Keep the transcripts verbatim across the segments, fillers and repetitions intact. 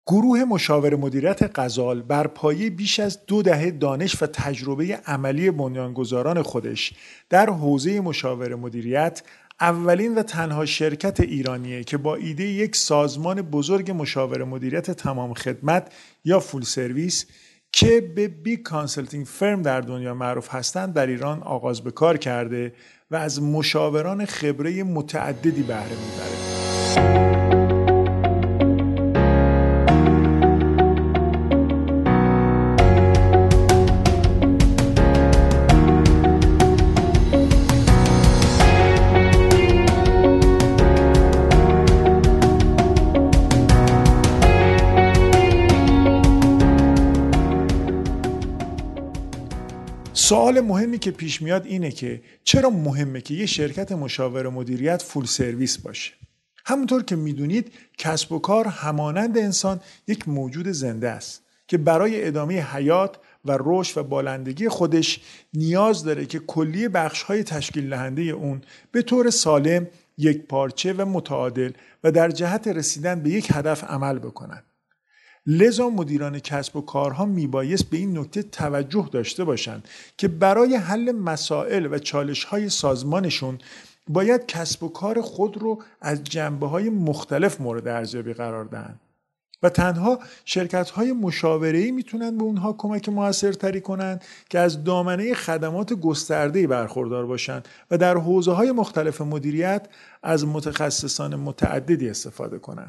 گروه مشاور مدیریت غزال بر پایه بیش از دو دهه دانش و تجربه عملی بنیانگذاران خودش در حوزه مشاور مدیریت اولین و تنها شرکت ایرانیه که با ایده یک سازمان بزرگ مشاور مدیریت تمام خدمت یا فول سرویس که به بیگ کانسلتینگ فرم در دنیا معروف هستند در ایران آغاز به کار کرده و از مشاوران خبره متعددی بهره میبره. سوال مهمی که پیش میاد اینه که چرا مهمه که یه شرکت مشاور مدیریت فول سرویس باشه؟ همونطور که میدونید کسب و کار همانند انسان یک موجود زنده است که برای ادامه حیات و رشد و بالندگی خودش نیاز داره که کلیه بخش‌های تشکیل دهنده اون به طور سالم، یک پارچه و متعادل و در جهت رسیدن به یک هدف عمل بکنن. لذا مدیران کسب و کارها میبایست به این نکته توجه داشته باشند که برای حل مسائل و چالش‌های سازمانشون باید کسب و کار خود رو از جنبه‌های مختلف مورد ارزیابی قرار دهند و تنها شرکت‌های مشاوره‌ای میتونن به اونها کمک موثرتری کنند که از دامنه خدمات گسترده‌ای برخوردار باشند و در حوزه‌های مختلف مدیریت از متخصصان متعددی استفاده کنند.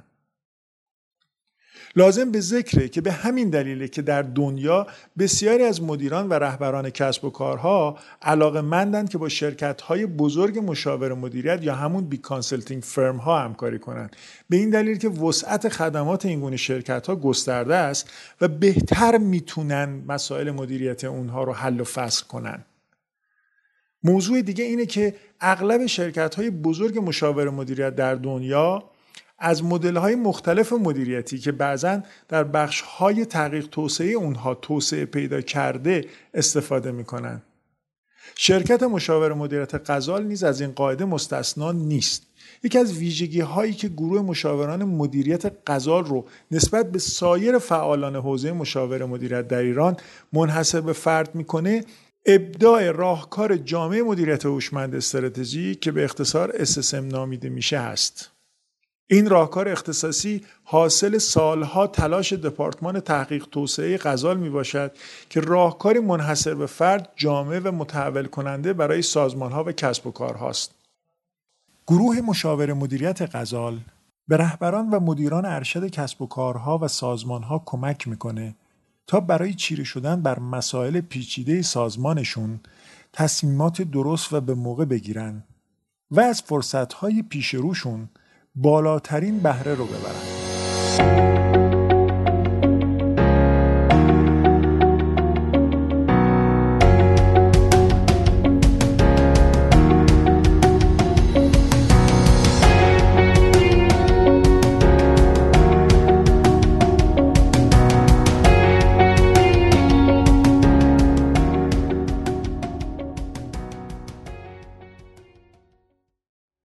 لازم به ذکره که به همین دلیله که در دنیا بسیاری از مدیران و رهبران کسب و کارها علاقه‌مندند که با شرکت‌های بزرگ مشاور مدیریت یا همون بیگ کانسلتینگ فرم ها همکاری کنند. به این دلیل که وسعت خدمات این گونه شرکت‌ها گسترده است و بهتر میتونن مسائل مدیریت اونها رو حل و فصل کنن. موضوع دیگه اینه که اغلب شرکت‌های بزرگ مشاور مدیریت در دنیا از مدل‌های مختلف مدیریتی که بعضاً در بخش‌های تحقیق توسعه اونها توسعه پیدا کرده استفاده می‌کنند. شرکت مشاور مدیریت غزال نیز از این قاعده مستثنا نیست. یکی از ویژگی‌هایی که گروه مشاوران مدیریت غزال رو نسبت به سایر فعالان حوزه مشاور مدیریت در ایران منحصر به فرد می‌کنه، ابداع راهکار جامع مدیریت هوشمند استراتژی که به اختصار اس اس ام نامیده میشه است. این راهکار اختصاصی حاصل سالها تلاش دپارتمان تحقیق توسعه غزال می باشد که راهکاری منحصر به فرد جامع و متحول کننده برای سازمانها و کسب و کارهاست. گروه مشاور مدیریت غزال به رهبران و مدیران ارشد کسب و کارها و سازمانها کمک میکنه تا برای چیره شدن بر مسائل پیچیده سازمانشون تصمیمات درست و به موقع بگیرن و از فرصتهای پیش روشون بالاترین بهره رو ببرن.